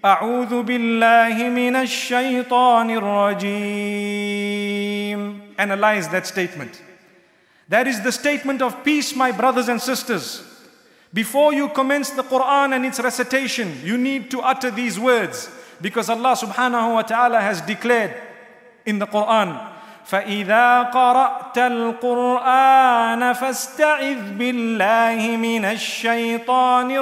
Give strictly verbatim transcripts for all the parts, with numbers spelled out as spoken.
أعوذ بالله من الشيطان الرجيم. Analyze that statement. That is the statement of peace, my brothers and sisters. Before you commence the Quran and its recitation, you need to utter these words, because Allah subhanahu wa ta'ala has declared in the Quran, فَإِذَا قَرَأْتَ الْقُرْآنَ فَاسْتَعِذْ بِاللَّهِ مِنَ الشَّيْطَانِ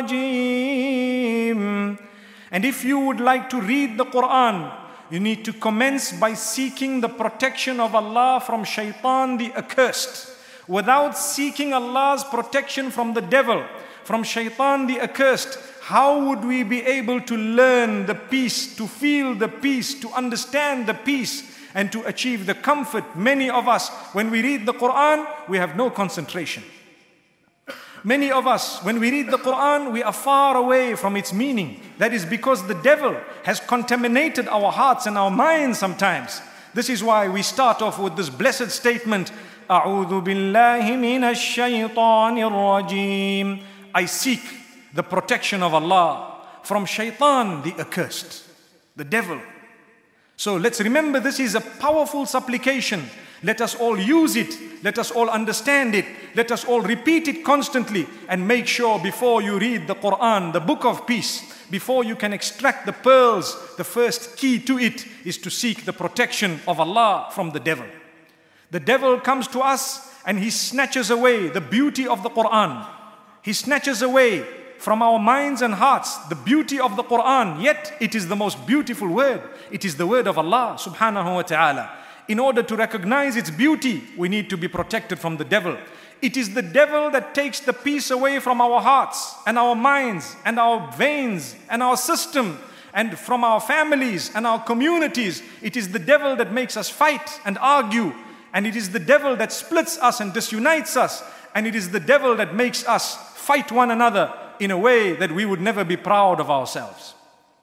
الرَّجِيمِ. And if you would like to read the Quran, you need to commence by seeking the protection of Allah from shaitan the accursed. Without seeking Allah's protection from the devil, from shaitan the accursed, how would we be able to learn the peace, to feel the peace, to understand the peace, and to achieve the comfort? Many of us, when we read the Quran, we have no concentration. Many of us, when we read the Quran, we are far away from its meaning. That is because the devil has contaminated our hearts and our minds sometimes. This is why we start off with this blessed statement, أعوذ بالله من الشيطان الرجيم. I seek the protection of Allah from shaitan the accursed, the devil. So let's remember, this is a powerful supplication. Let us all use it. Let us all understand it. Let us all repeat it constantly, and make sure before you read the Quran, the book of peace, before you can extract the pearls, the first key to it is to seek the protection of Allah from the devil. The devil comes to us and he snatches away the beauty of the Quran. He snatches away from our minds and hearts the beauty of the Quran. Yet it is the most beautiful word. It is the word of Allah subhanahu wa ta'ala. In order to recognize its beauty, we need to be protected from the devil. It is the devil that takes the peace away from our hearts and our minds and our veins and our system and from our families and our communities. It is the devil that makes us fight and argue. And it is the devil that splits us and disunites us. And it is the devil that makes us fight one another in a way that we would never be proud of ourselves.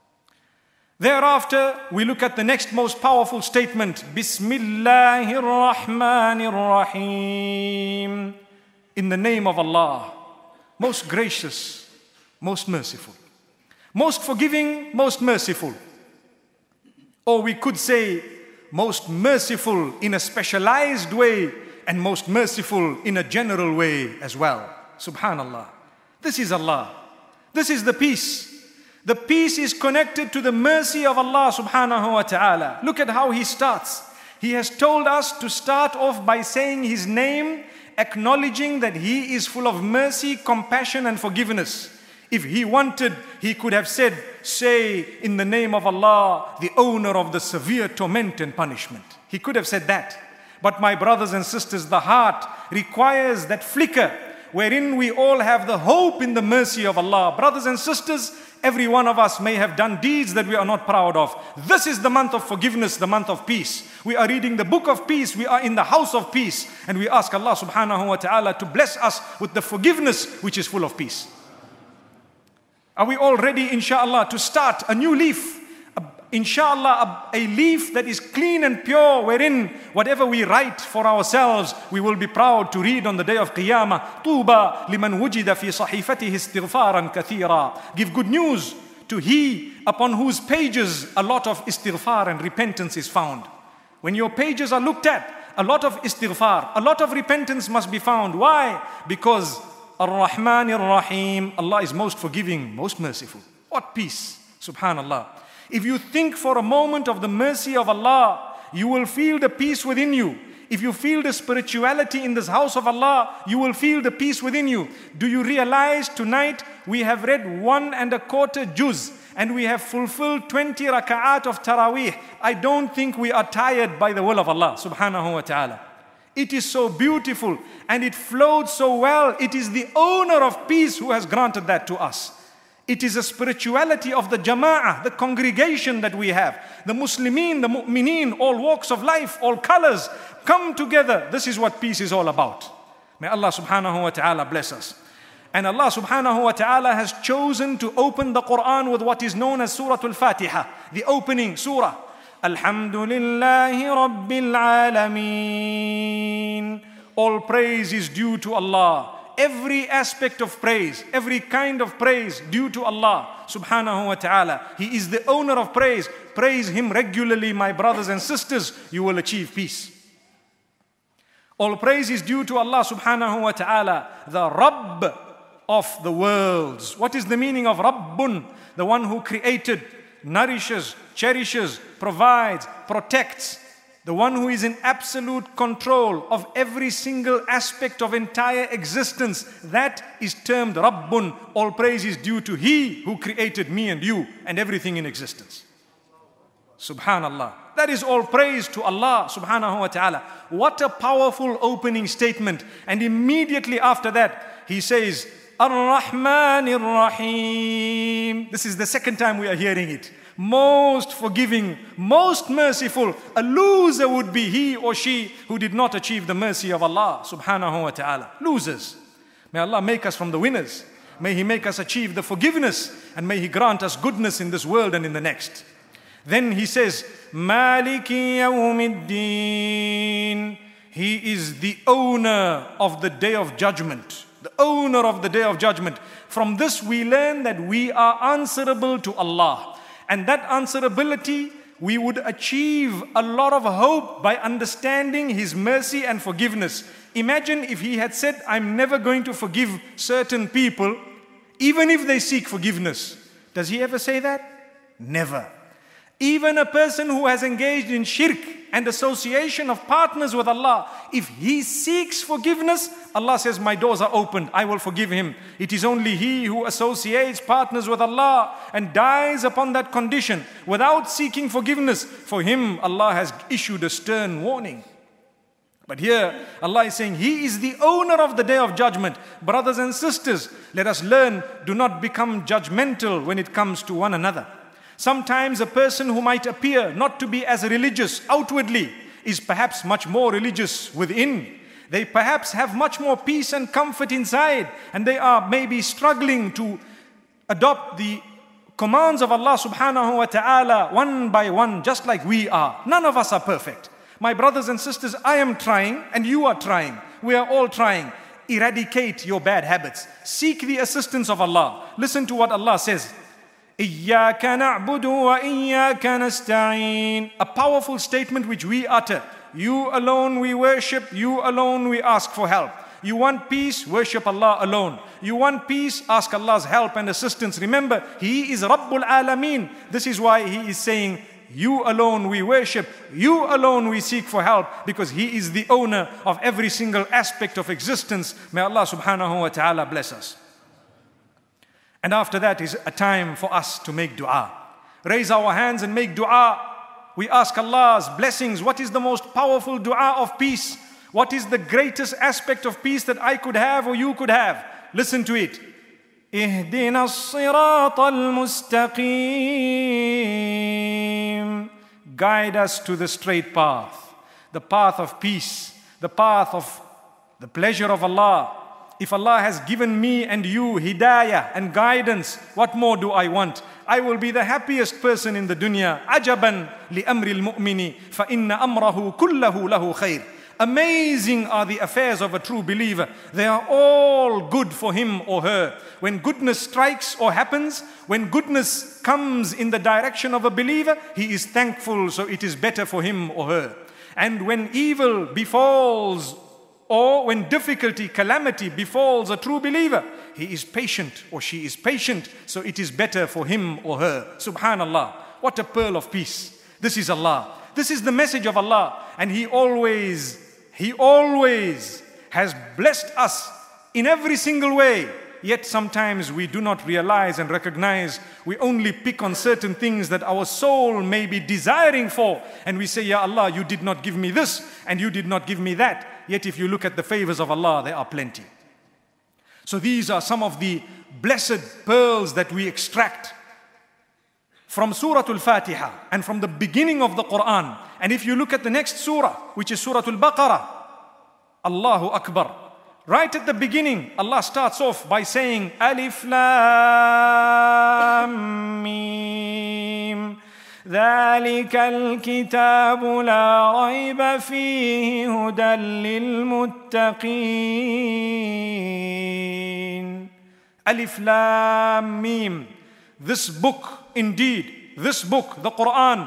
Thereafter, we look at the next most powerful statement, Bismillahir Rahmanir Rahim. In the name of Allah, most gracious, most merciful, most forgiving, most merciful. Or we could say, most merciful in a specialized way, and most merciful in a general way as well. Subhanallah. This is Allah. This is the peace. The peace is connected to the mercy of Allah subhanahu wa ta'ala. Look at how he starts. He has told us to start off by saying his name, acknowledging that he is full of mercy, compassion and forgiveness. If he wanted, he could have said, say in the name of Allah, the owner of the severe torment and punishment. He could have said that. But my brothers and sisters, the heart requires that flicker wherein we all have the hope in the mercy of Allah. Brothers and sisters, every one of us may have done deeds that we are not proud of. This is the month of forgiveness, the month of peace. We are reading the book of peace. We are in the house of peace. And we ask Allah subhanahu wa ta'ala to bless us with the forgiveness which is full of peace. Are we all ready, inshallah, to start a new leaf? Inshallah, a, a leaf that is clean and pure, wherein whatever we write for ourselves, we will be proud to read on the day of Qiyamah. Tuba liman wujida fi sahifatihi istighfaran kathira. Give good news to he upon whose pages a lot of istighfar and repentance is found. When your pages are looked at, a lot of istighfar, a lot of repentance must be found. Why? Because Ar-Rahman Ar-Rahim, Allah is most forgiving, most merciful. What peace, subhanallah. If you think for a moment of the mercy of Allah, you will feel the peace within you. If you feel the spirituality in this house of Allah, you will feel the peace within you. Do you realize tonight we have read one and a quarter juz and we have fulfilled twenty raka'at of Taraweeh? I don't think we are tired by the will of Allah subhanahu wa ta'ala. It is so beautiful and it flowed so well. It is the owner of peace who has granted that to us. It is a spirituality of the jama'ah, the congregation that we have. The Muslimin, the mu'mineen, all walks of life, all colors, come together. This is what peace is all about. May Allah subhanahu wa ta'ala bless us. And Allah subhanahu wa ta'ala has chosen to open the Quran with what is known as Surah Al-Fatiha, the opening surah. Alhamdulillahi Rabbil Alameen. All praise is due to Allah. every aspect of praise, every kind of praise due to Allah subhanahu wa ta'ala. He is the owner of praise. Praise Him regularly, my brothers and sisters, you will achieve peace. All praise is due to Allah subhanahu wa ta'ala, the Rabb of the worlds. What is the meaning of Rabbun? The one who created, nourishes, cherishes, provides, protects. The one who is in absolute control of every single aspect of entire existence. That is termed Rabbun. All praise is due to He who created me and you and everything in existence. Subhanallah. That is all praise to Allah subhanahu wa ta'ala. What a powerful opening statement. And immediately after that, He says, Ar-Rahman Ar-Rahim. This is the second time we are hearing it. Most forgiving, most merciful. A loser would be he or she who did not achieve the mercy of Allah subhanahu wa ta'ala. Losers. May Allah make us from the winners. May He make us achieve the forgiveness, and may He grant us goodness in this world and in the next. Then He says, Maliki Yawmiddin. He is the owner of the day of judgment. The owner of the day of judgment. From this we learn that we are answerable to Allah. And that answerability, we would achieve a lot of hope by understanding His mercy and forgiveness. Imagine if He had said, I'm never going to forgive certain people, even if they seek forgiveness. Does He ever say that? Never. Even a person who has engaged in shirk and association of partners with Allah, if he seeks forgiveness, Allah says, my doors are opened, I will forgive him. It is only he who associates partners with Allah and dies upon that condition without seeking forgiveness. For him, Allah has issued a stern warning. But here, Allah is saying, He is the owner of the day of judgment. Brothers and sisters, let us learn, do not become judgmental when it comes to one another. Sometimes a person who might appear not to be as religious outwardly is perhaps much more religious within. They perhaps have much more peace and comfort inside, and they are maybe struggling to adopt the commands of Allah subhanahu wa ta'ala one by one, just like we are. None of us are perfect. My brothers and sisters, I am trying and you are trying. We are all trying. Eradicate your bad habits. Seek the assistance of Allah. Listen to what Allah says. إِيَّاكَ نَعْبُدُ وَإِيَّاكَ نَسْتَعِينُ. A powerful statement which we utter. You alone we worship, you alone we ask for help. You want peace, worship Allah alone. You want peace, ask Allah's help and assistance. Remember, He is Rabbul Alameen. This is why He is saying, you alone we worship, you alone we seek for help, because He is the owner of every single aspect of existence. May Allah subhanahu wa ta'ala bless us. And after that is a time for us to make dua. Raise our hands and make dua. We ask Allah's blessings. What is the most powerful dua of peace? What is the greatest aspect of peace that I could have or you could have? Listen to it. اهدنا الصراط المستقيم. Guide us to the straight path, the path of peace, the path of the pleasure of Allah. If Allah has given me and you hidayah and guidance, what more do I want? I will be the happiest person in the dunya. عجبا لأمر المؤمن فإن أمره كله له خير. Amazing are the affairs of a true believer. They are all good for him or her. When goodness strikes or happens, when goodness comes in the direction of a believer, he is thankful, so it is better for him or her. And when evil befalls, or when difficulty, calamity befalls a true believer, he is patient or she is patient, so it is better for him or her. Subhanallah, what a pearl of peace. This is Allah. This is the message of Allah. And He always, He always has blessed us in every single way. Yet sometimes we do not realize and recognize. We only pick on certain things that our soul may be desiring for. And we say, Ya Allah, you did not give me this and you did not give me that. Yet if you look at the favors of Allah, there are plenty. So these are some of the blessed pearls that we extract from Surah Al-Fatiha and from the beginning of the Quran. And if you look at the next surah, which is Surah Al-Baqarah, Allahu Akbar. Right at the beginning, Allah starts off by saying, Alif Lam Mim. ذلك الكتاب لا ريب فيه هدى للمتقين. Alif Lam Mim. This book, indeed, this book, the Quran,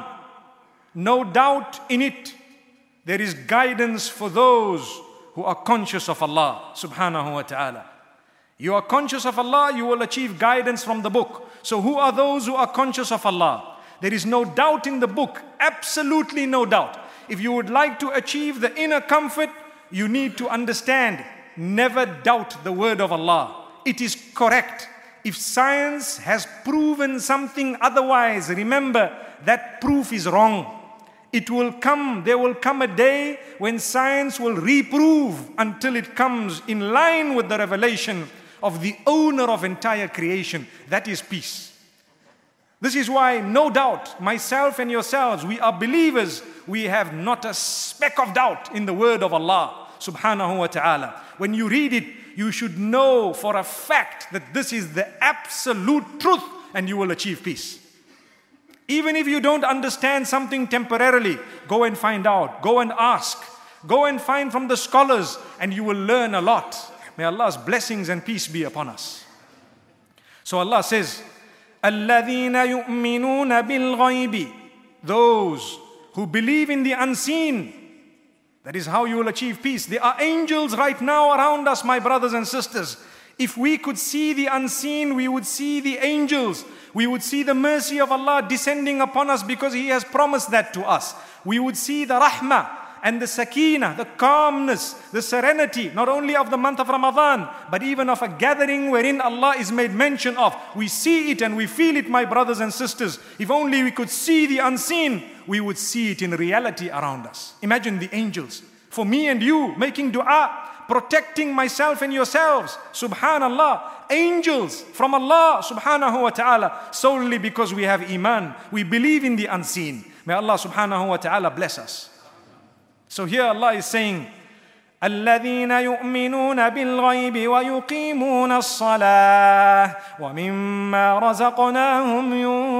no doubt in it, there is guidance for those who are conscious of Allah subhanahu wa ta'ala. You are conscious of Allah, you will achieve guidance from the book. So who are those who are conscious of Allah? There is no doubt in the book, absolutely no doubt. If you would like to achieve the inner comfort, you need to understand, never doubt the word of Allah. It is correct. If science has proven something otherwise, remember that proof is wrong. It will come, there will come a day when science will reprove until it comes in line with the revelation of the owner of entire creation. That is peace. This is why, no doubt, myself and yourselves, we are believers. We have not a speck of doubt in the word of Allah subhanahu wa ta'ala. When you read it, you should know for a fact that this is the absolute truth and you will achieve peace. Even if you don't understand something temporarily, go and find out, go and ask, go and find from the scholars and you will learn a lot. May Allah's blessings and peace be upon us. So Allah says, الَّذِينَ يُؤْمِنُونَ بِالْغَيْبِ. Those who believe in the unseen. That is how you will achieve peace. There are angels right now around us, my brothers and sisters. If we could see the unseen, we would see the angels. We would see the mercy of Allah descending upon us because He has promised that to us. We would see the rahmah and the sakeenah, the calmness, the serenity, not only of the month of Ramadan, but even of a gathering wherein Allah is made mention of. We see it and we feel it, my brothers and sisters. If only we could see the unseen, we would see it in reality around us. Imagine the angels, for me and you, making dua, protecting myself and yourselves. Subhanallah, angels from Allah subhanahu wa ta'ala, solely because we have iman. We believe in the unseen. May Allah subhanahu wa ta'ala bless us. So here Allah is saying, الَّذِينَ يُؤْمِنُونَ بِالْغَيْبِ وَيُقِيمُونَ الصَّلَاةَ وَمِمَّا رَزَقْنَاهُمْ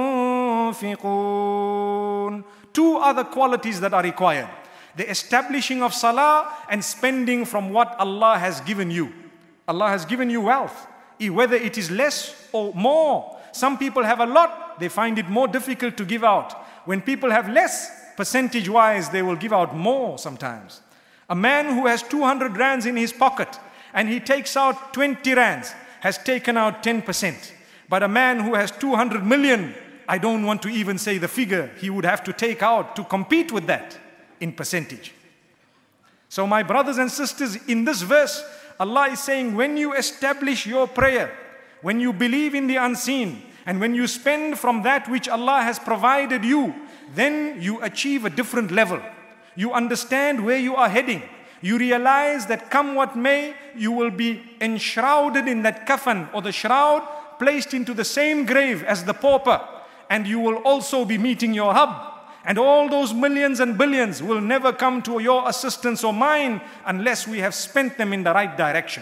يُنْفِقُونَ. Two other qualities that are required. The establishing of salah and spending from what Allah has given you. Allah has given you wealth, whether it is less or more. Some people have a lot, they find it more difficult to give out. When people have less, percentage-wise, they will give out more sometimes. A man who has two hundred rands in his pocket and he takes out twenty rands has taken out ten percent. But a man who has two hundred million, I don't want to even say the figure he would have to take out to compete with that in percentage. So my brothers and sisters, in this verse, Allah is saying, when you establish your prayer, when you believe in the unseen, and when you spend from that which Allah has provided you, then you achieve a different level. You understand where you are heading. You realize that come what may, you will be enshrouded in that kafan or the shroud, placed into the same grave as the pauper, and you will also be meeting your Rabb. And all those millions and billions will never come to your assistance or mine unless we have spent them in the right direction.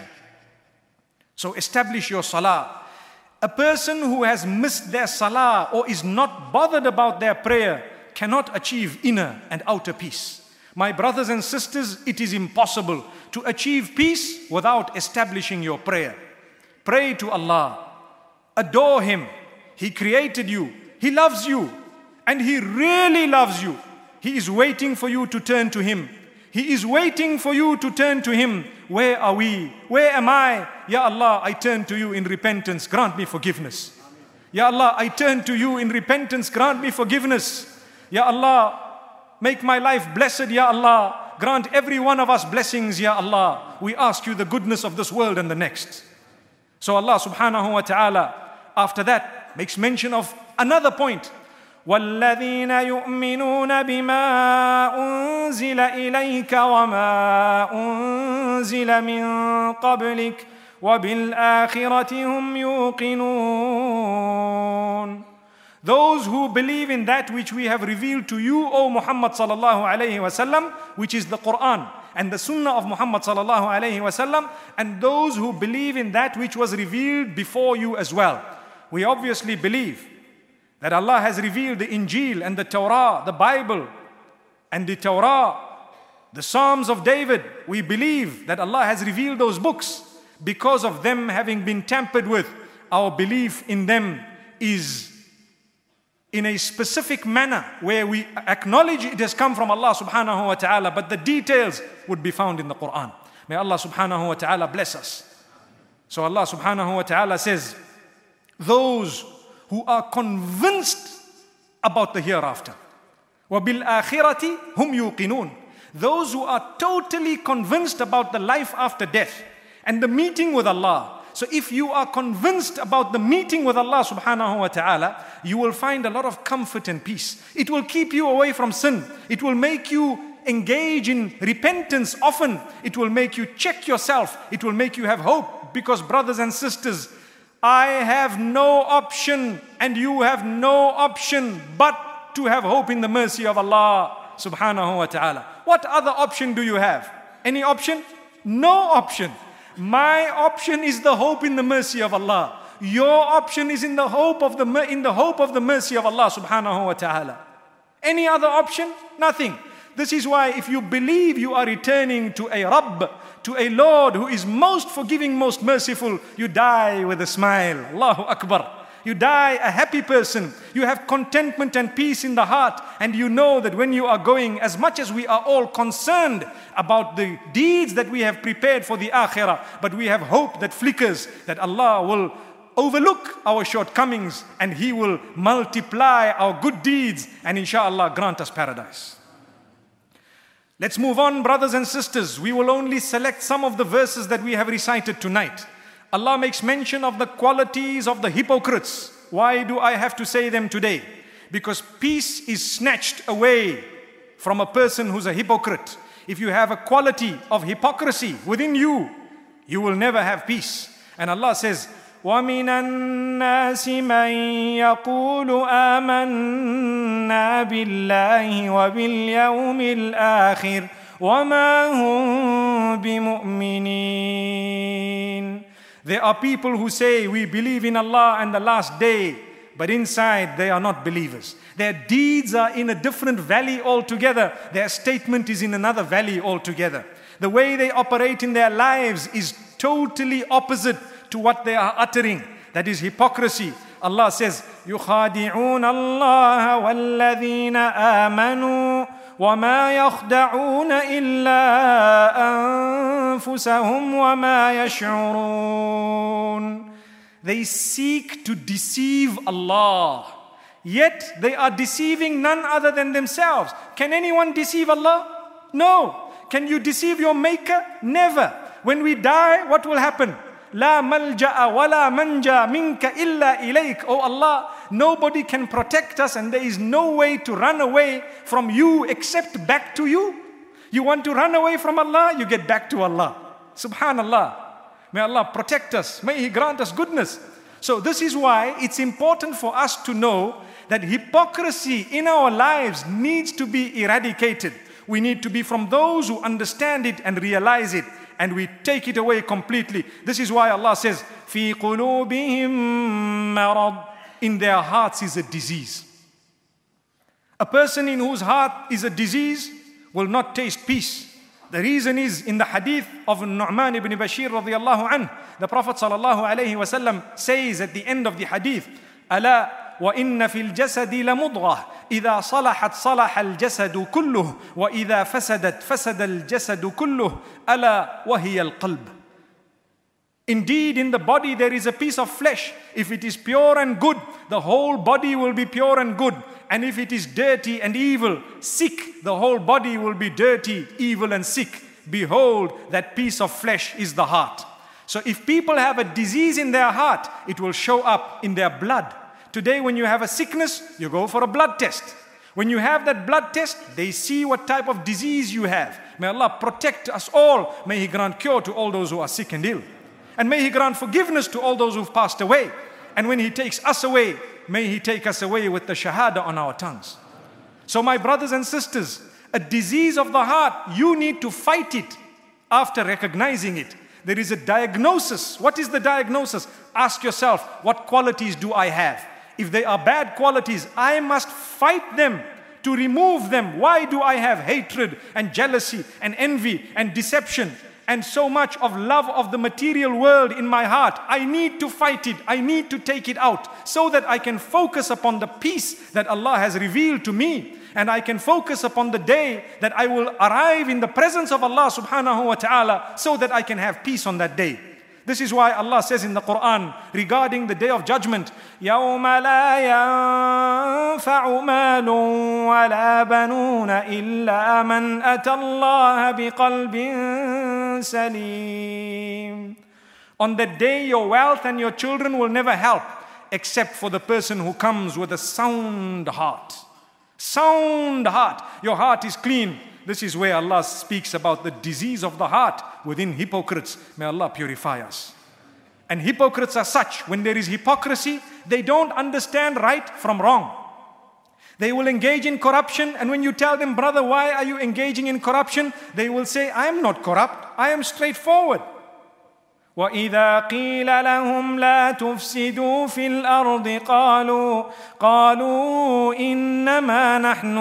So establish your salah. A person who has missed their salah or is not bothered about their prayer cannot achieve inner and outer peace. My brothers and sisters, it is impossible to achieve peace without establishing your prayer. Pray to Allah. Adore Him. He created you. He loves you. And He really loves you. He is waiting for you to turn to Him. He is waiting for you to turn to Him. Where are we? Where am I? Ya Allah, I turn to you in repentance. Grant me forgiveness. Ya Allah, I turn to you in repentance. Grant me forgiveness. Ya Allah, make my life blessed. Ya Allah, grant every one of us blessings. Ya Allah, we ask you the goodness of this world and the next. So Allah subhanahu wa ta'ala, after that, makes mention of another point. وَالَّذِينَ يُؤْمِنُونَ بِمَا أُنزِلَ إِلَيْكَ وَمَا أُنزِلَ مِن قَبْلِكَ وَبِالْآخِرَةِ هُمْ يُوقِنُونَ. Those who believe in that which we have revealed to you, O Muhammad sallallahu alayhi wa sallam, which is the Quran and the Sunnah of Muhammad sallallahu alayhi wa sallam, and those who believe in that which was revealed before you as well. We obviously believe that Allah has revealed the Injil and the Torah, the Bible and the Torah, the Psalms of David. We believe that Allah has revealed those books. Because of them having been tampered with, our belief in them is in a specific manner where we acknowledge it has come from Allah subhanahu wa ta'ala, but the details would be found in the Quran. May Allah subhanahu wa ta'ala bless us. So Allah subhanahu wa ta'ala says, those who are convinced about the hereafter, وَبِالْآخِرَةِ هُمْ يُوقِنُونَ, those who are totally convinced about the life after death and the meeting with Allah. So if you are convinced about the meeting with Allah subhanahu wa ta'ala, you will find a lot of comfort and peace. It will keep you away from sin. It will make you engage in repentance often. It will make you check yourself. It will make you have hope. Because brothers and sisters, I have no option and you have no option but to have hope in the mercy of Allah subhanahu wa ta'ala. What other option do you have? Any option? No option. My option is the hope in the mercy of Allah. Your option is in the hope of the in the hope of the mercy of Allah subhanahu wa ta'ala. Any other option? Nothing. This is why if you believe you are returning to a Rabb, to a Lord who is most forgiving, most merciful, you die with a smile. Allahu Akbar. You die a happy person. You have contentment and peace in the heart. And you know that when you are going, as much as we are all concerned about the deeds that we have prepared for the akhirah, but we have hope that flickers, that Allah will overlook our shortcomings and He will multiply our good deeds and inshallah grant us paradise. Let's move on, brothers and sisters. We will only select some of the verses that we have recited tonight. Allah makes mention of the qualities of the hypocrites. Why do I have to say them today? Because peace is snatched away from a person who's a hypocrite. If you have a quality of hypocrisy within you, you will never have peace. And Allah says, وَمِنَ النَّاسِ مَن يَقُولُ آمَنَّا بِاللَّهِ وَبِالْيَوْمِ الْآخِرِ وَمَا هُمْ بِمُؤْمِنِينَ. There are people who say, we believe in Allah and the last day, but inside they are not believers. Their deeds are in a different valley altogether. Their statement is in another valley altogether. The way they operate in their lives is totally opposite to what they are uttering. That is hypocrisy. Allah says, يُخَادِعُونَ اللَّهَ وَالَّذِينَ آمَنُوا وَمَا يَخْدَعُونَ إِلَّا أَنفُسَهُمْ وَمَا يَشْعُرُونَ. They seek to deceive Allah, yet they are deceiving none other than themselves. Can anyone deceive Allah? No. Can you deceive your Maker? Never. When we die, what will happen? لا ملجأ ولا منجا منك إلا إليك. Oh Allah, nobody can protect us and there is no way to run away from you except back to you. You want to run away from Allah, you get back to Allah. Subhanallah. May Allah protect us. May He grant us goodness. So this is why it's important for us to know that hypocrisy in our lives needs to be eradicated. We need to be from those who understand it and realize it, and we take it away completely. This is why Allah says, فِي قُلُوبِهِمْ مَرَضٍ. In their hearts is a disease. A person in whose heart is a disease will not taste peace. The reason is in the hadith of Nu'man ibn Bashir radiyallahu anhu. The Prophet sallallahu alayhi wa sallam says at the end of the hadith, أَلَا وَإِنَّ فِي الْجَسَدِ لَمُضْغَةً إِذَا صَلَحَتْ صَلَحَ الْجَسَدُ كُلُّهُ وَإِذَا فَسَدَتْ فَسَدَ الْجَسَدُ كُلُّهُ أَلَا وَهِيَ الْقَلْبُ. Indeed, in the body there is a piece of flesh. If it is pure and good, the whole body will be pure and good. And if it is dirty and evil, sick, the whole body will be dirty, evil and sick. Behold, that piece of flesh is the heart. So if people have a disease in their heart, it will show up in their blood. Today when you have a sickness, you go for a blood test. When you have that blood test, they see what type of disease you have. May Allah protect us all. May He grant cure to all those who are sick and ill. And may He grant forgiveness to all those who've passed away. And when He takes us away, may He take us away with the shahada on our tongues. So my brothers and sisters, a disease of the heart, you need to fight it after recognizing it. There is a diagnosis. What is the diagnosis? Ask yourself, what qualities do I have? if they are bad qualities, I must fight them to remove them. Why do I have hatred and jealousy and envy and deception and so much of love of the material world in my heart? I need to fight it. I need to take it out so that I can focus upon the peace that Allah has revealed to me. And I can focus upon the day that I will arrive in the presence of Allah subhanahu wa ta'ala, so that I can have peace on that day. This is why Allah says in the Quran regarding the day of judgment, يَوْمَ لَا يَنْفَعُ مَالٌ وَلَا بَنُونَ إِلَّا مَنْ أَتَى اللَّهَ بِقَلْبٍ سَلِيمٍ. On that day, your wealth and your children will never help, except for the person who comes with a sound heart. Sound heart. Your heart is clean. This is where Allah speaks about the disease of the heart within hypocrites. May Allah purify us. And hypocrites are such, when there is hypocrisy, they don't understand right from wrong. They will engage in corruption, and when you tell them, brother, why are you engaging in corruption? They will say, I am not corrupt, I am straightforward. وَإِذَا قِيلَ لَهُمْ لَا تُفْسِدُوا فِي الْأَرْضِ قَالُوا قَالُوا إِنَّمَا نَحْنُ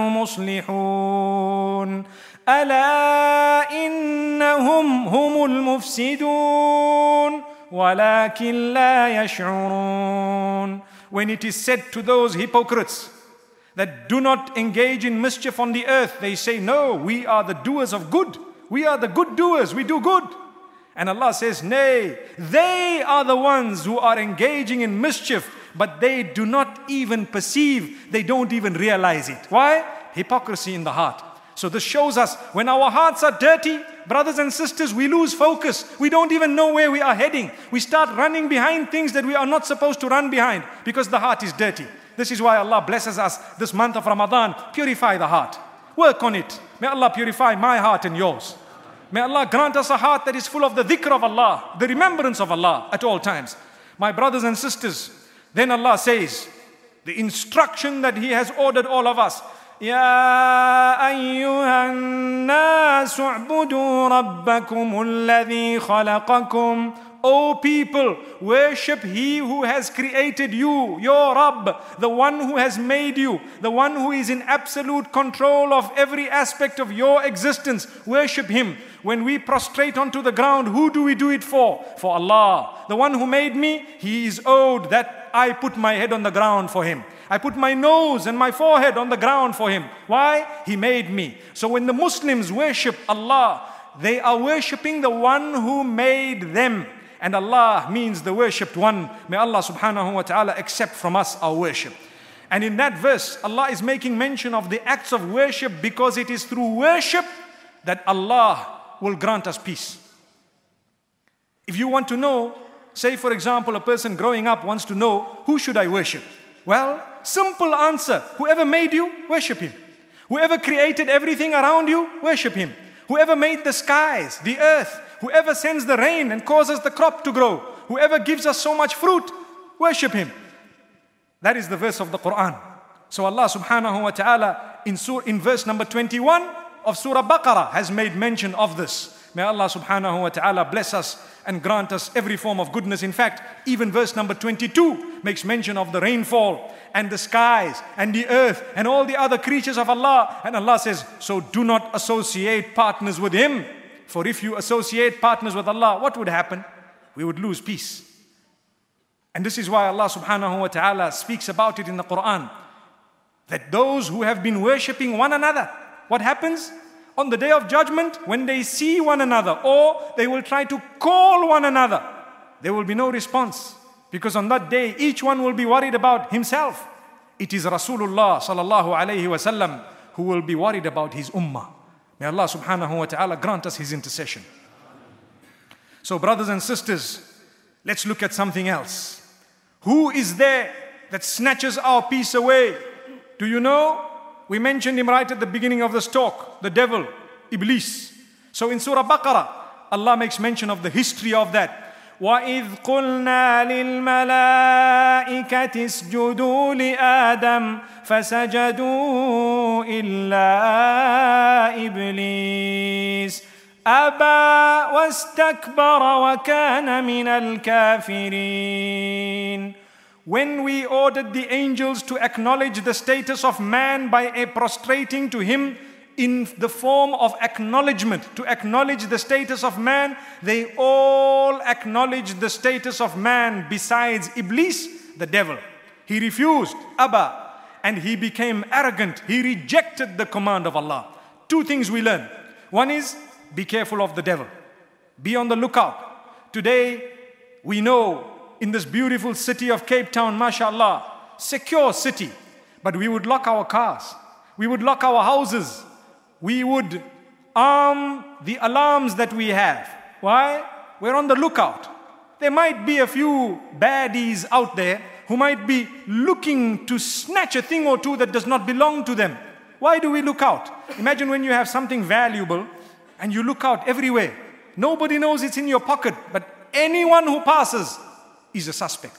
مُصْلِحُونَ أَلَا إِنَّهُمْ هُمُ الْمُفْسِدُونَ وَلَكِنْ لَا يَشْعُرُونَ. When it is said to those hypocrites that do not engage in mischief on the earth, they say, no, we are the doers of good. We are the good doers, we do good. And Allah says, nay, they are the ones who are engaging in mischief, but they do not even perceive, they don't even realize it. Why? Hypocrisy in the heart. So this shows us, when our hearts are dirty, brothers and sisters, we lose focus. We don't even know where we are heading. We start running behind things that we are not supposed to run behind, because the heart is dirty. This is why Allah blesses us this month of Ramadan. Purify the heart. Work on it. May Allah purify my heart and yours. May Allah grant us a heart that is full of the dhikr of Allah, the remembrance of Allah at all times. My brothers and sisters, then Allah says, the instruction that He has ordered all of us, يَا أَيُّهَا النَّاسُ اعْبُدُوا رَبَّكُمُ الَّذِي خَلَقَكُمْ. O people, worship He who has created you, your Rabb, the one who has made you, the one who is in absolute control of every aspect of your existence. Worship Him. When we prostrate onto the ground, who do we do it for? For Allah. The one who made me, He is owed that I put my head on the ground for Him. I put my nose and my forehead on the ground for Him. Why? He made me. So when the Muslims worship Allah, they are worshipping the one who made them. And Allah means the worshipped one. May Allah subhanahu wa ta'ala accept from us our worship. And in that verse, Allah is making mention of the acts of worship, because it is through worship that Allah will grant us peace. If you want to know, say for example, a person growing up wants to know, who should I worship? Well, simple answer. Whoever made you, worship Him. Whoever created everything around you, worship Him. Whoever made the skies, the earth, whoever sends the rain and causes the crop to grow, whoever gives us so much fruit, worship Him. That is the verse of the Quran. So Allah subhanahu wa ta'ala in, sur- in verse number twenty-one of Surah Baqarah has made mention of this. May Allah subhanahu wa ta'ala bless us and grant us every form of goodness. In fact, even verse number twenty-two makes mention of the rainfall and the skies and the earth and all the other creatures of Allah. And Allah says, so do not associate partners with Him. For if you associate partners with Allah, what would happen? We would lose peace. And this is why Allah subhanahu wa ta'ala speaks about it in the Quran. That those who have been worshipping one another, what happens? On the day of judgment, when they see one another, or they will try to call one another, there will be no response. Because on that day, each one will be worried about himself. It is Rasulullah sallallahu alayhi wa sallam who will be worried about his ummah. May Allah subhanahu wa ta'ala grant us His intercession. So brothers and sisters, let's look at something else. Who is there that snatches our peace away? Do you know? We mentioned him right at the beginning of this talk, the devil, Iblis. So in Surah Baqarah, Allah makes mention of the history of that. وَإِذْ قُلْنَا لِلْمَلَائِكَةِ اسْجُدُوا لِآدَمَ فَسَجَدُوا إِلَّا إِبْلِيسَ أَبَى وَاسْتَكْبَرَ وَكَانَ مِنَ الْكَافِرِينَ when we ordered the angels to acknowledge the status of man by a prostrating to him in the form of acknowledgement, to acknowledge the status of man, they all acknowledged the status of man besides Iblis, the devil. He refused, Abba, and he became arrogant. He rejected the command of Allah. Two things we learn. One is, be careful of the devil. Be on the lookout. Today, we know in this beautiful city of Cape Town, mashallah, secure city, but we would lock our cars. We would lock our houses. We would arm the alarms that we have. Why? We're on the lookout. There might be a few baddies out there who might be looking to snatch a thing or two that does not belong to them. Why do we look out? Imagine when you have something valuable and you look out everywhere. Nobody knows it's in your pocket, but anyone who passes is a suspect.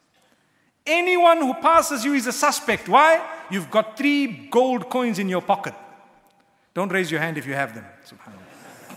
Anyone who passes you is a suspect. Why? You've got three gold coins in your pocket. Don't raise your hand if you have them. SubhanAllah.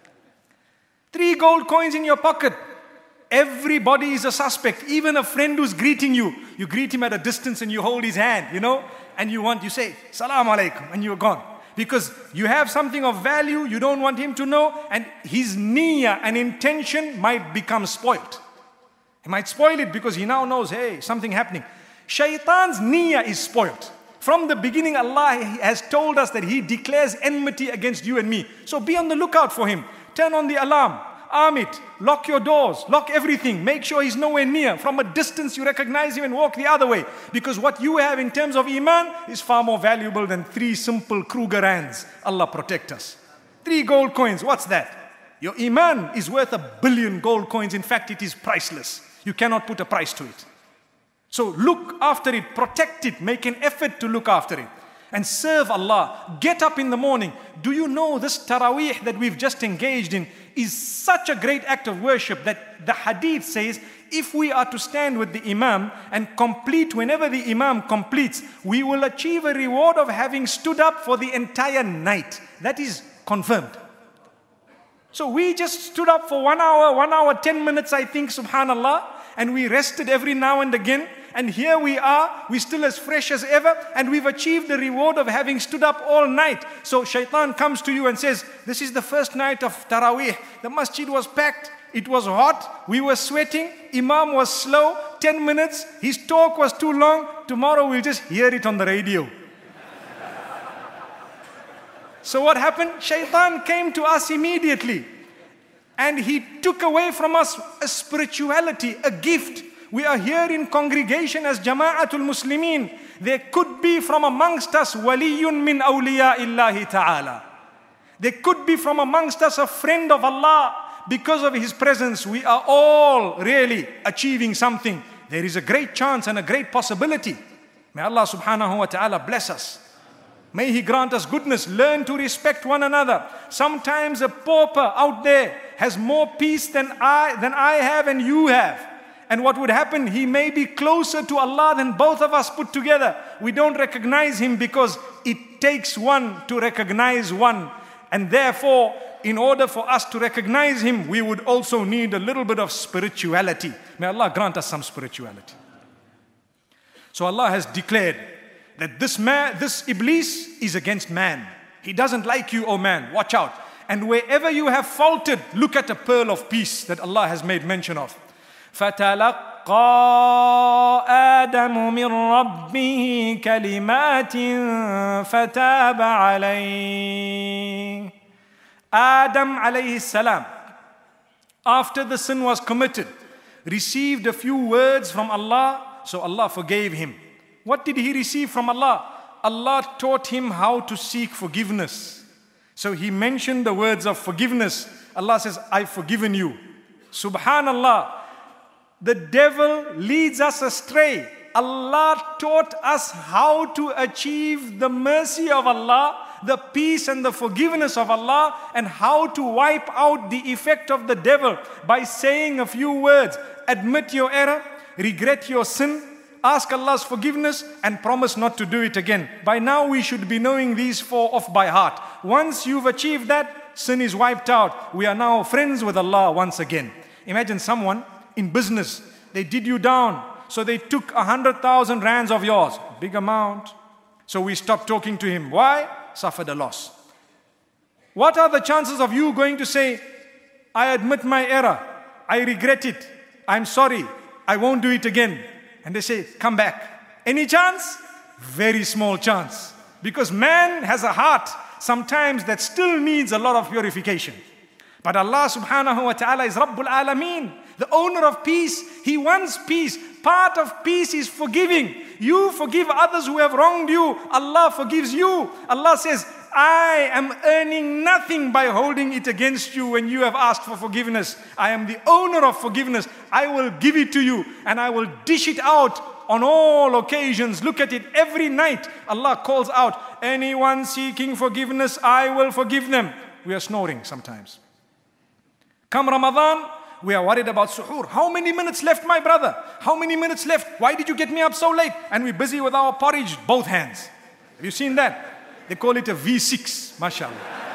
Three gold coins in your pocket. Everybody is a suspect. Even a friend who's greeting you, you greet him at a distance and you hold his hand, you know, and you want, you say, Salaam alaikum, and you're gone. Because you have something of value, you don't want him to know, and his niyyah and intention might become spoiled. He might spoil it because he now knows, hey, something happening. Shaitan's niyyah is spoiled. From the beginning, Allah has told us that He declares enmity against you and me. So be on the lookout for him. Turn on the alarm. Arm it. Lock your doors. Lock everything. Make sure he's nowhere near. From a distance, you recognize him and walk the other way. Because what you have in terms of iman is far more valuable than three simple Kruger rands. Allah protect us. Three gold coins. What's that? Your iman is worth a billion gold coins. In fact, it is priceless. You cannot put a price to it. So look after it, protect it, make an effort to look after it. And serve Allah. Get up in the morning. Do you know this Taraweeh that we've just engaged in is such a great act of worship that the hadith says, if we are to stand with the Imam and complete whenever the Imam completes, we will achieve a reward of having stood up for the entire night. That is confirmed. So we just stood up for one hour, one hour, ten minutes, I think, subhanallah, and we rested every now and again. And here we are, we're still as fresh as ever, and we've achieved the reward of having stood up all night. So shaitan comes to you and says, this is the first night of Taraweeh. The masjid was packed, it was hot, we were sweating, Imam was slow, ten minutes, his talk was too long, tomorrow we'll just hear it on the radio. So what happened? Shaitan came to us immediately, and he took away from us a spirituality, a gift. We are here in congregation as Jama'atul Muslimin. There could be from amongst us waliyun min awliya illahi ta'ala. There could be from amongst us a friend of Allah. Because of His presence, we are all really achieving something. There is a great chance and a great possibility. May Allah subhanahu wa ta'ala bless us. May He grant us goodness. Learn to respect one another. Sometimes a pauper out there has more peace than I, than I have and you have. And what would happen? He may be closer to Allah than both of us put together. We don't recognize him because it takes one to recognize one. And therefore, in order for us to recognize him, we would also need a little bit of spirituality. May Allah grant us some spirituality. So Allah has declared that this man, this Iblis is against man. He doesn't like you, O man. Watch out. And wherever you have faltered, look at a pearl of peace that Allah has made mention of. فَتَلَقَّى آدَمُ مِنْ رَبِّهِ كَلِمَاتٍ فَتَابَ عَلَيْهِ. Adam alayhi salam, after the sin was committed, received a few words from Allah, so Allah forgave him. What did he receive from Allah? Allah taught him how to seek forgiveness. So he mentioned the words of forgiveness. Allah says, I've forgiven you. Subhanallah. The devil leads us astray. Allah taught us how to achieve the mercy of Allah, the peace and the forgiveness of Allah, and how to wipe out the effect of the devil by saying a few words. Admit your error, regret your sin, ask Allah's forgiveness, and promise not to do it again. By now we should be knowing these four off by heart. Once you've achieved that, sin is wiped out. We are now friends with Allah once again. Imagine someone in business, they did you down, so they took a hundred thousand rands of yours. Big amount. So we stopped talking to him. Why? Suffered a loss. What are the chances of you going to say, I admit my error, I regret it, I'm sorry, I won't do it again. And they say, come back. Any chance? Very small chance. Because man has a heart sometimes that still needs a lot of purification. But Allah subhanahu wa ta'ala is Rabbul Alameen, the owner of peace. He wants peace. Part of peace is forgiving. You forgive others who have wronged you. Allah forgives you. Allah says, I am earning nothing by holding it against you when you have asked for forgiveness. I am the owner of forgiveness. I will give it to you and I will dish it out on all occasions. Look at it every night. Allah calls out, anyone seeking forgiveness, I will forgive them. We are snoring sometimes. Come Ramadan, we are worried about suhoor. How many minutes left, my brother? How many minutes left? Why did you get me up so late? And we're busy with our porridge, both hands. Have you seen that? They call it a V six, mashallah.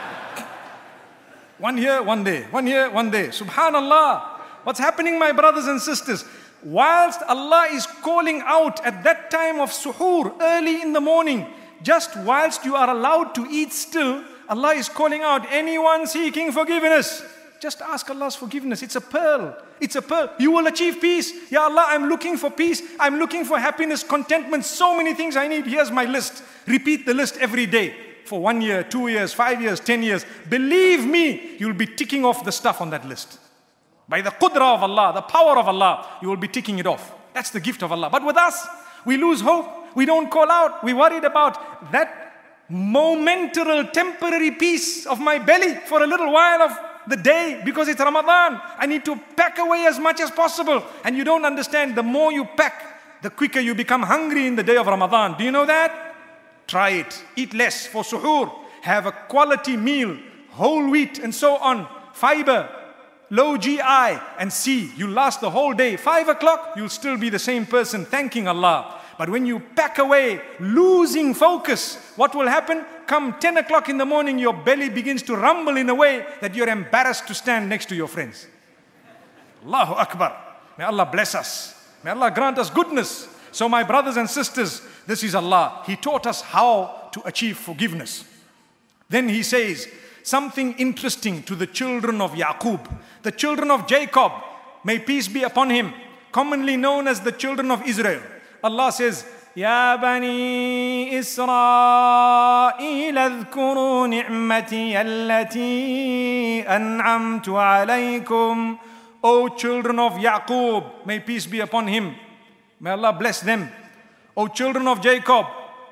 One here, one there. One here, one there. Subhanallah. What's happening, my brothers and sisters? Whilst Allah is calling out at that time of suhoor, early in the morning, just whilst you are allowed to eat still, Allah is calling out, anyone seeking forgiveness, just ask Allah's forgiveness. It's a pearl. It's a pearl. You will achieve peace. Ya Allah, I'm looking for peace. I'm looking for happiness, contentment, so many things I need. Here's my list. Repeat the list every day for one year, two years, five years, ten years. Believe me, you'll be ticking off the stuff on that list. By the qudra of Allah, the power of Allah, you will be ticking it off. That's the gift of Allah. But with us, we lose hope. We don't call out. We're worried about that momentary, temporary peace of my belly for a little while of the day, because it's Ramadan. I need to pack away as much as possible. And you don't understand, the more you pack, the quicker you become hungry in the day of Ramadan. Do you know that? Try it. Eat less for suhoor. Have a quality meal, whole wheat and so on, fiber, low G I, and see, you last the whole day. Five o'clock, you'll still be the same person thanking Allah. But when you pack away, losing focus, what will happen? Come ten o'clock in the morning, your belly begins to rumble in a way that you're embarrassed to stand next to your friends. Allahu Akbar. May Allah bless us. May Allah grant us goodness. So my brothers and sisters, this is Allah. He taught us how to achieve forgiveness. Then he says something interesting to the children of Yaqub, the children of Jacob, may peace be upon him, commonly known as the children of Israel. Allah says, Ya bani Isra'il adhkuru ni'mati allati an'amtu alaykum. O children of Yaqub, may peace be upon him. May Allah bless them. O children of Jacob,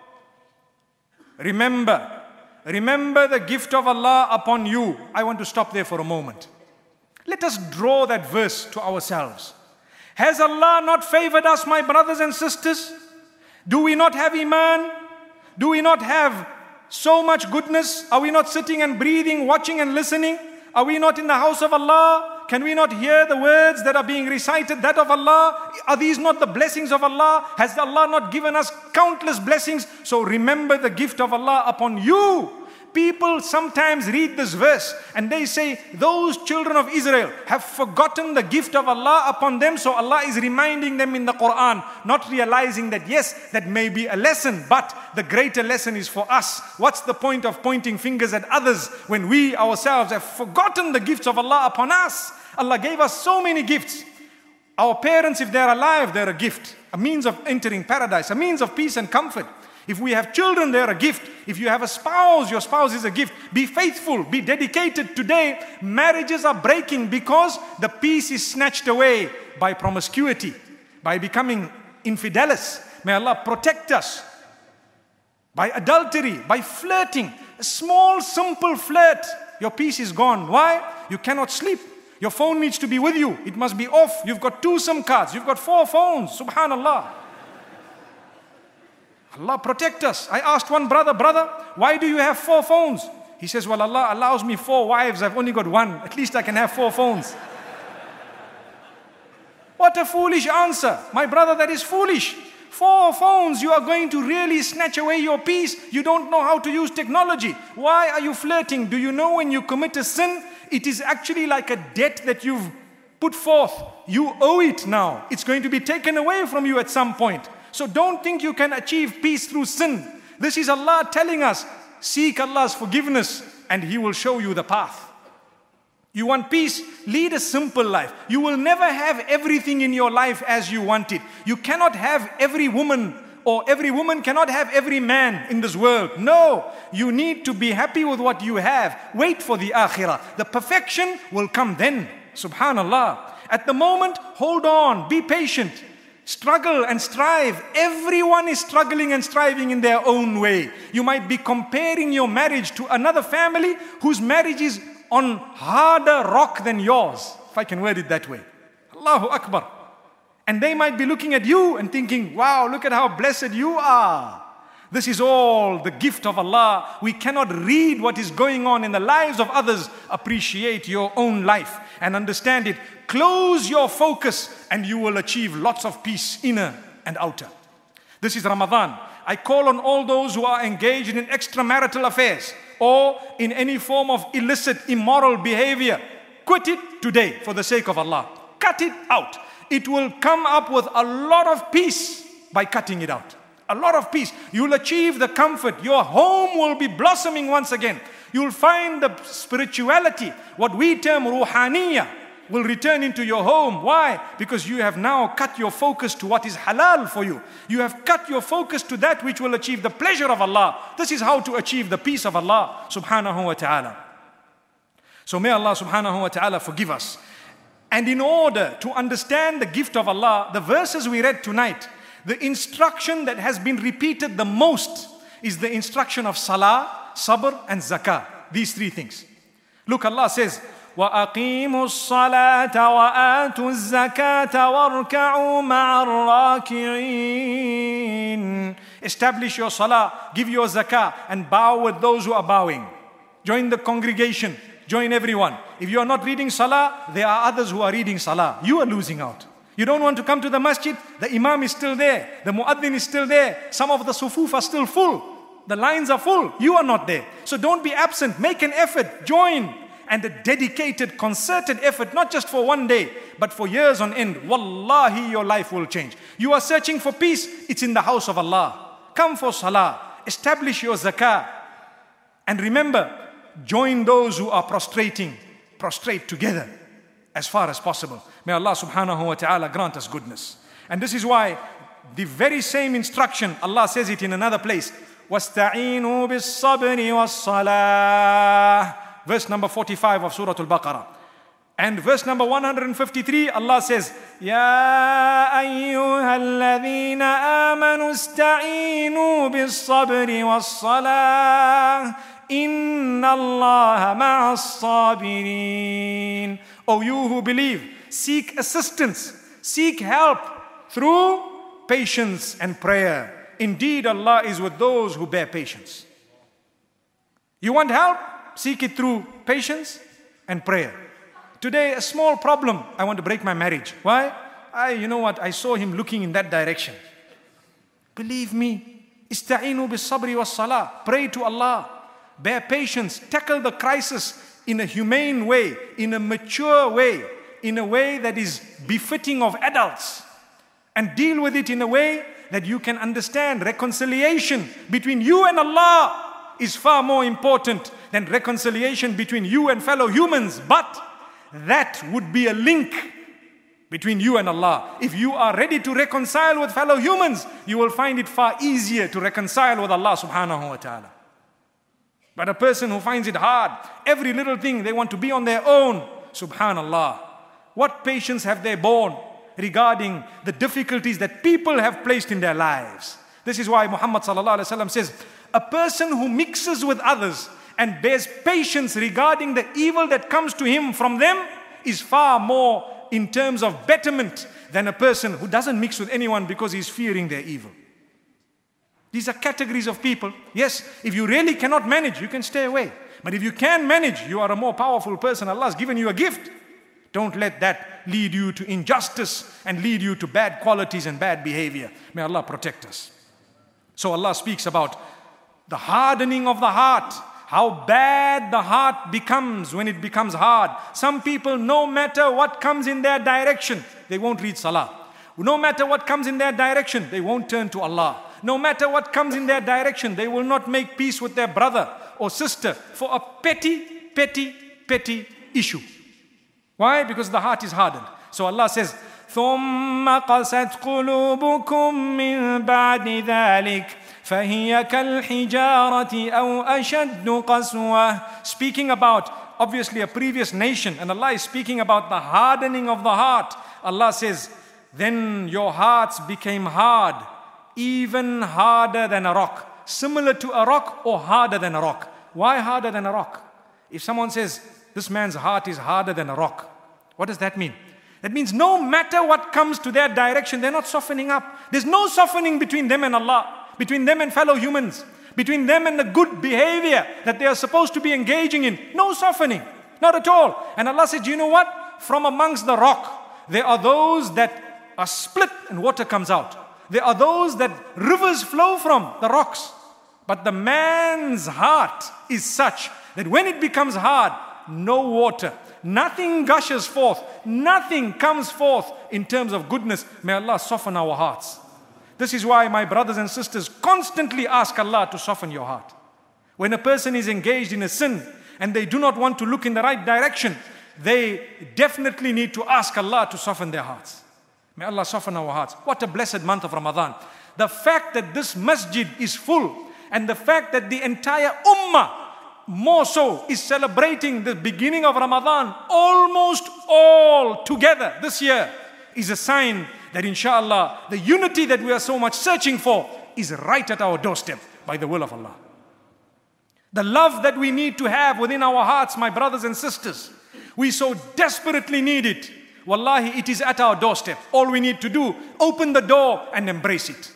remember, remember the gift of Allah upon you. I want to stop there for a moment. Let us draw that verse to ourselves. Has Allah not favored us, my brothers and sisters? Do we not have iman? Do we not have so much goodness? Are we not sitting and breathing, watching and listening? Are we not in the house of Allah? Can we not hear the words that are being recited, that of Allah? Are these not the blessings of Allah? Has Allah not given us countless blessings? So remember the gift of Allah upon you. People sometimes read this verse and they say, those children of Israel have forgotten the gift of Allah upon them. So Allah is reminding them in the Quran, not realizing that yes, that may be a lesson, but the greater lesson is for us. What's the point of pointing fingers at others when we ourselves have forgotten the gifts of Allah upon us? Allah gave us so many gifts. Our parents, if they're alive, they're a gift, a means of entering paradise, a means of peace and comfort. If we have children, they're a gift. If you have a spouse, your spouse is a gift. Be faithful, be dedicated. Today, marriages are breaking because the peace is snatched away by promiscuity, by becoming infidelis. May Allah protect us. By adultery, by flirting. A small, simple flirt, your peace is gone. Why? You cannot sleep. Your phone needs to be with you. It must be off. You've got two SIM cards. You've got four phones. Subhanallah. Allah protect us. I asked one brother, brother, why do you have four phones? He says, well, Allah allows me four wives. I've only got one. At least I can have four phones. What a foolish answer. My brother, that is foolish. Four phones, you are going to really snatch away your peace. You don't know how to use technology. Why are you flirting? Do you know when you commit a sin, it is actually like a debt that you've put forth, you owe it now. It's going to be taken away from you at some point. So don't think you can achieve peace through sin. This is Allah telling us, seek Allah's forgiveness and He will show you the path. You want peace? Lead a simple life. You will never have everything in your life as you want it. You cannot have every woman, or every woman cannot have every man in this world. No, you need to be happy with what you have. Wait for the akhirah. The perfection will come then. Subhanallah. At the moment, hold on, be patient. Struggle and strive. Everyone is struggling and striving in their own way. You might be comparing your marriage to another family whose marriage is on harder rock than yours, if I can word it that way. Allahu Akbar. And they might be looking at you and thinking, wow, look at how blessed you are. This is all the gift of Allah. We cannot read what is going on in the lives of others. Appreciate your own life and understand it. Close your focus and you will achieve lots of peace, inner and outer. This is Ramadan. I call on all those who are engaged in extramarital affairs or in any form of illicit, immoral behavior. Quit it today for the sake of Allah. Cut it out. It will come up with a lot of peace by cutting it out. A lot of peace. You'll achieve the comfort. Your home will be blossoming once again. You'll find the spirituality, what we term ruhaniyah, will return into your home. Why? Because you have now cut your focus to what is halal for you. You have cut your focus to that which will achieve the pleasure of Allah. This is how to achieve the peace of Allah subhanahu wa ta'ala. So may Allah subhanahu wa ta'ala forgive us. And in order to understand the gift of Allah, the verses we read tonight, the instruction that has been repeated the most is the instruction of salah, sabr and zakah. These three things. Look, Allah says, وَأَقِيمُوا الصَّلَاةَ وَآتُوا الزَّكَاةَ وَارْكَعُوا مَعَ الرَّاكِعِينَ. Establish your salah, give your zakah and bow with those who are bowing. Join the congregation, join everyone. If you are not reading salah, there are others who are reading salah. You are losing out. You don't want to come to the masjid, the imam is still there, the muaddin is still there, some of the sufuf are still full, the lines are full, you are not there. So don't be absent, make an effort, join. And a dedicated, concerted effort, not just for one day, but for years on end. Wallahi, your life will change. You are searching for peace, it's in the house of Allah. Come for salah, establish your zakah. And remember, join those who are prostrating, prostrate together as far as possible. May Allah subhanahu wa ta'ala grant us goodness. And this is why the very same instruction, Allah says it in another place. وَاسْتَعِينُوا بِالصَّبْرِ وَالصَّلَاةِ. Verse number forty-five of Surah Al-Baqarah. And verse number one hundred fifty-three, Allah says, يَا أَيُّهَا الَّذِينَ آمَنُوا اسْتَعِينُوا بِالصَّبْرِ وَالصَّلَاةِ إِنَّ اللَّهَ مَعَ الصَّابِرِينَ. O you who believe, seek assistance, seek help through patience and prayer. Indeed, Allah is with those who bear patience. You want help? Seek it through patience and prayer. Today, a small problem. I want to break my marriage. Why? I, you know what? I saw him looking in that direction. Believe me. Ista'inu bis sabri was salah. Pray to Allah. Bear patience. Tackle the crisis in a humane way, in a mature way, in a way that is befitting of adults. And deal with it in a way that you can understand. Reconciliation between you and Allah is far more important than reconciliation between you and fellow humans. But that would be a link between you and Allah. If you are ready to reconcile with fellow humans, you will find it far easier to reconcile with Allah subhanahu wa ta'ala. But a person who finds it hard, every little thing they want to be on their own, subhanallah, what patience have they borne regarding the difficulties that people have placed in their lives? This is why Muhammad sallallahu alaihi wasallam says, a person who mixes with others and bears patience regarding the evil that comes to him from them is far more in terms of betterment than a person who doesn't mix with anyone because he's fearing their evil. These are categories of people. Yes, if you really cannot manage, you can stay away. But if you can manage, you are a more powerful person. Allah has given you a gift. Don't let that lead you to injustice and lead you to bad qualities and bad behavior. May Allah protect us. So Allah speaks about the hardening of the heart, how bad the heart becomes when it becomes hard. Some people, no matter what comes in their direction, they won't read salah. No matter what comes in their direction, they won't turn to Allah. No matter what comes in their direction, they will not make peace with their brother or sister for a petty, petty, petty issue. Why? Because the heart is hardened. So Allah says, ثُمَّ قَسَتْ قُلُوبُكُم مِّن بَعْدِ ذَلِكَ فَهِيَ كَالْحِجَارَةِ أَوْ أَشَدُّ قَسْوَةً. Speaking about, obviously, a previous nation, and Allah is speaking about the hardening of the heart. Allah says, then your hearts became hard, even harder than a rock. Similar to a rock or harder than a rock. Why harder than a rock? If someone says, this man's heart is harder than a rock, what does that mean? That means no matter what comes to their direction, they're not softening up. There's no softening between them and Allah, between them and fellow humans, between them and the good behavior that they are supposed to be engaging in. No softening, not at all. And Allah said, you know what? From amongst the rock, there are those that are split and water comes out. There are those that rivers flow from the rocks. But the man's heart is such that when it becomes hard, no water, nothing gushes forth, nothing comes forth in terms of goodness. May Allah soften our hearts. This is why my brothers and sisters constantly ask Allah to soften your heart. When a person is engaged in a sin and they do not want to look in the right direction, they definitely need to ask Allah to soften their hearts. May Allah soften our hearts. What a blessed month of Ramadan. The fact that this masjid is full and the fact that the entire ummah more so is celebrating the beginning of Ramadan almost all together this year is a sign that inshallah the unity that we are so much searching for is right at our doorstep by the will of Allah. The love that we need to have within our hearts, my brothers and sisters, we so desperately need it. Wallahi, it is at our doorstep. All we need to do, open the door and embrace it.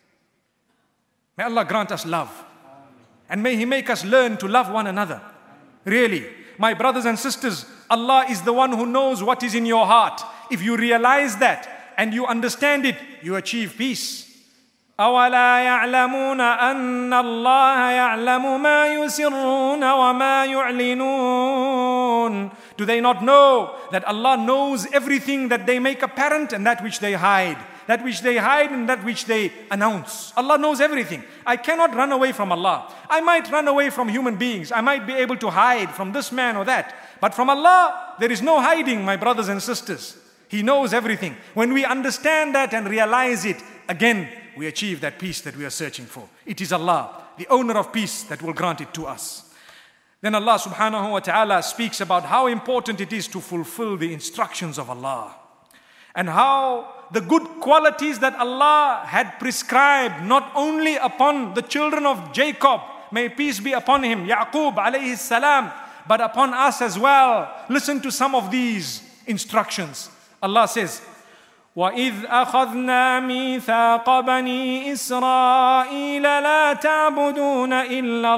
May Allah grant us love. And may He make us learn to love one another. Really, my brothers and sisters, Allah is the one who knows what is in your heart. If you realize that and you understand it, you achieve peace. أَوَلَا يَعْلَمُونَ أَنَّ اللَّهَ يَعْلَمُ مَا يُسِرُّونَ وَمَا يُعْلِنُونَ. Do they not know that Allah knows everything that they make apparent and that which they hide? That which they hide and that which they announce. Allah knows everything. I cannot run away from Allah. I might run away from human beings. I might be able to hide from this man or that. But from Allah, there is no hiding, my brothers and sisters. He knows everything. When we understand that and realize it, again, we achieve that peace that we are searching for. It is Allah, the owner of peace, that will grant it to us. Then Allah subhanahu wa ta'ala speaks about how important it is to fulfill the instructions of Allah. And how the good qualities that Allah had prescribed not only upon the children of Jacob, may peace be upon him, Yaqub alayhi salam, but upon us as well. Listen to some of these instructions. Allah says, وَإِذْ أَخَذْنَا مِيثَاقَ بَنِي إِسْرَائِيلَ لَا تَعْبُدُونَ إِلَّا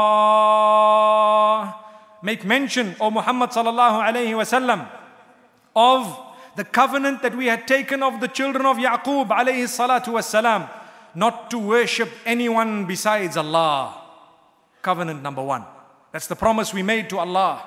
اللَّهِ. Make mention, O Muhammad sallallahu alayhi wa sallam, of the covenant that we had taken of the children of Yaqub alayhi salatu wassalam, not to worship anyone besides Allah. Covenant number one. That's the promise we made to Allah.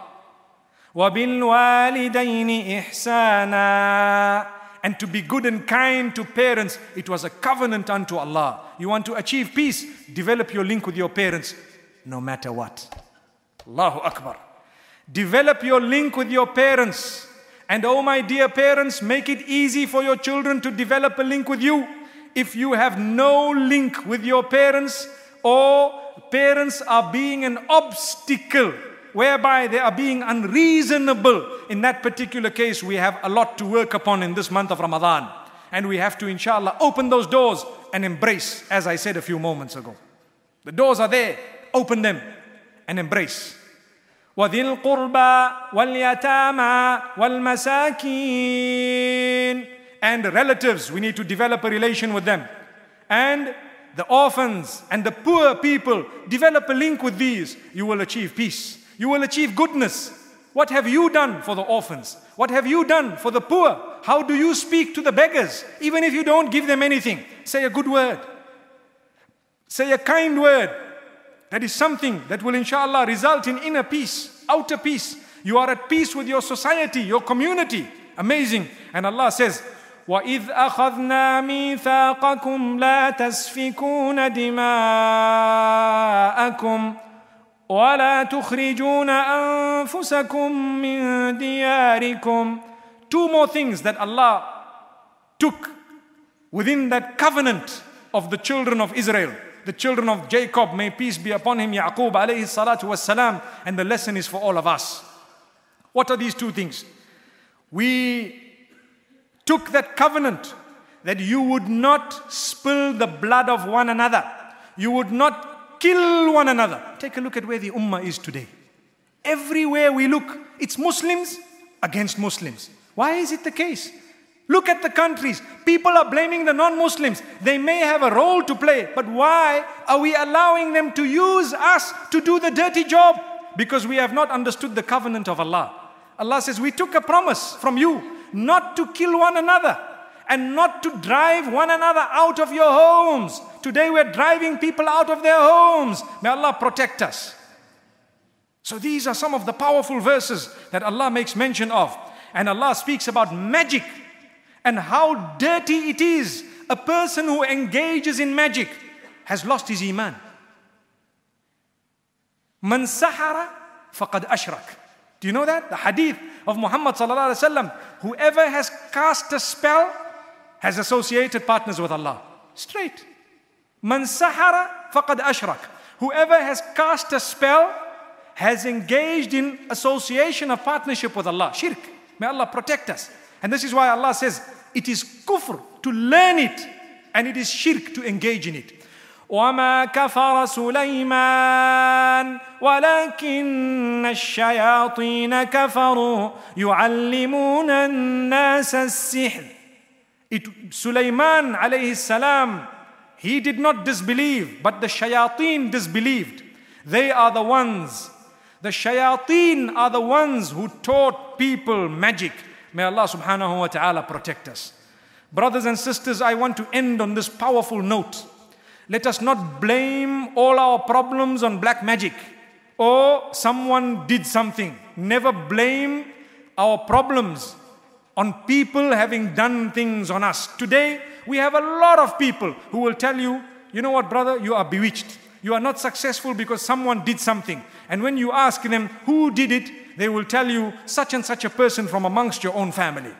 وَبِالْوَالِدَيْنِ إِحْسَانًا. And to be good and kind to parents, it was a covenant unto Allah. You want to achieve peace, develop your link with your parents, no matter what. Allahu Akbar. Develop your link with your parents. And oh my dear parents, make it easy for your children to develop a link with you. If you have no link with your parents, or parents are being an obstacle, whereby they are being unreasonable, in that particular case, we have a lot to work upon in this month of Ramadan. And we have to, inshallah, open those doors and embrace, as I said a few moments ago. The doors are there. Open them and embrace. وَذِي الْقُرْبَى وَالْيَتَامَى وَالْمَسَاكِينَ. And relatives, we need to develop a relation with them. And the orphans and the poor people, develop a link with these. You will achieve peace. You will achieve goodness. What have you done for the orphans? What have you done for the poor? How do you speak to the beggars? Even if you don't give them anything, say a good word. Say a kind word. That is something that will inshallah result in inner peace, outer peace. You are at peace with your society, your community. Amazing. And Allah says, وَإِذْ أَخَذْنَا مِيثَاقَكُمْ لَا تَسْفِكُونَ دِمَاءَكُمْ وَلَا تُخْرِجُونَ أَنفُسَكُمْ مِنْ دِيَارِكُمْ. Two more things that Allah took within that covenant of the children of Israel, the children of Jacob, may peace be upon him, Yaqub alayhi salatu wassalam, and the lesson is for all of us. What are these two things? We took that covenant that you would not spill the blood of one another. You would not kill one another. Take a look at where the ummah is today. Everywhere we look, it's Muslims against Muslims. Why is it the case? Look at the countries. People are blaming the non-Muslims. They may have a role to play, but why are we allowing them to use us to do the dirty job? Because we have not understood the covenant of Allah. Allah says, we took a promise from you not to kill one another and not to drive one another out of your homes. Today we're driving people out of their homes. May Allah protect us. So these are some of the powerful verses that Allah makes mention of. And Allah speaks about magic and how dirty it is. A person who engages in magic has lost his iman. Man sahara faqad ashrak. Do you know that? The hadith of Muhammad sallallahu alaihi wasallam. Whoever has cast a spell has associated partners with Allah. Straight. Man sahara faqad ashrak. Whoever has cast a spell has engaged in association of partnership with Allah. Shirk. May Allah protect us. And this is why Allah says it is kufr to learn it and it is shirk to engage in it. وَمَا كَفَرَ سُلَيْمَانَ وَلَكِنَّ الشَّيَاطِينَ كَفَرُوا يُعَلِّمُونَ النَّاسَ السِّحْرَ. It, Sulaiman alayhi salam, he did not disbelieve, but the shayateen disbelieved. They are the ones, the shayateen are the ones who taught people magic. May Allah subhanahu wa ta'ala protect us. Brothers and sisters, I want to end on this powerful note. Let us not blame all our problems on black magic or someone did something. Never blame our problems on people having done things on us. Today, we have a lot of people who will tell you, you know what, brother, you are bewitched. You are not successful because someone did something. And when you ask them who did it, they will tell you such and such a person from amongst your own family.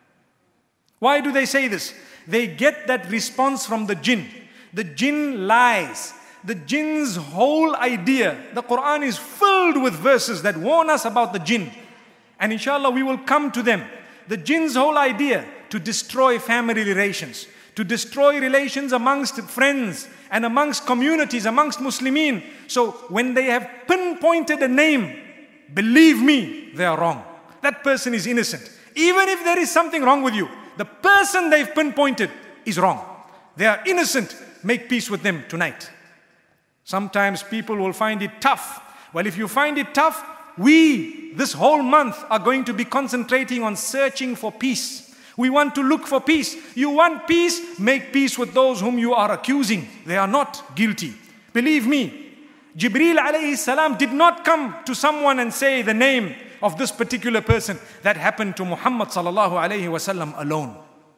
Why do they say this? They get that response from the jinn. The jinn lies. The jinn's whole idea, the Quran is filled with verses that warn us about the jinn. And inshallah we will come to them. The jinn's whole idea to destroy family relations, to destroy relations amongst friends and amongst communities, amongst Muslimin. So when they have pinpointed a name, believe me, they are wrong. That person is innocent. Even if there is something wrong with you, the person they've pinpointed is wrong. They are innocent. Make peace with them tonight. Sometimes people will find it tough. Well, if you find it tough, we, this whole month, are going to be concentrating on searching for peace. We want to look for peace. You want peace? Make peace with those whom you are accusing. They are not guilty. Believe me, Jibreel alayhi salam did not come to someone and say the name of this particular person. That happened to Muhammad sallallahu alayhi wasallam alone.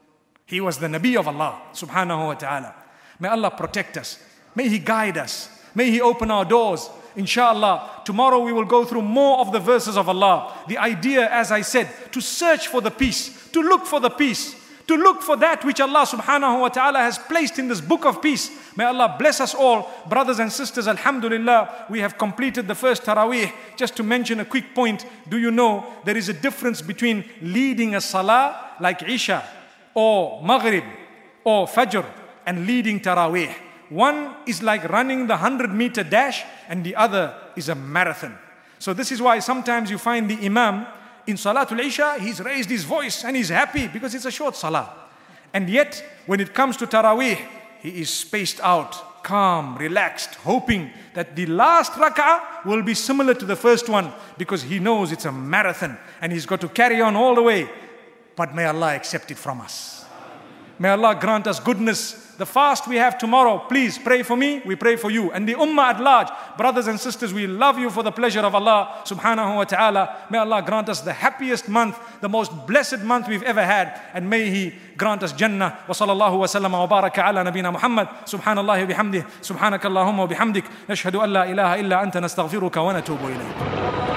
He was the Nabi of Allah subhanahu wa ta'ala. May Allah protect us. May He guide us. May He open our doors. Inshallah, tomorrow we will go through more of the verses of Allah. The idea, as I said, to search for the peace, to look for the peace, to look for that which Allah subhanahu wa ta'ala has placed in this book of peace. May Allah bless us all. Brothers and sisters, alhamdulillah, we have completed the first Taraweeh. Just to mention a quick point, do you know there is a difference between leading a salah like Isha or Maghrib or Fajr and leading Taraweeh? One is like running the hundred meter dash and the other is a marathon. So this is why sometimes you find the Imam in Salatul Isha, he's raised his voice and he's happy because it's a short salah. And yet, when it comes to Taraweeh, he is spaced out, calm, relaxed, hoping that the last rak'ah will be similar to the first one because he knows it's a marathon and he's got to carry on all the way. But may Allah accept it from us. May Allah grant us goodness. the fast we have tomorrow, please pray for me, we pray for you. And the ummah at large, brothers and sisters, we love you for the pleasure of Allah subhanahu wa ta'ala. May Allah grant us the happiest month, the most blessed month we've ever had. And may He grant us Jannah. Wa sallallahu wa sallam wa baraka ala nabina Muhammad. Subhanallah wa bihamdih. Subhanakallahumma wa bihamdik. Nashhadu an la ilaha illa anta nastaghfiruka wa natubu ilayk.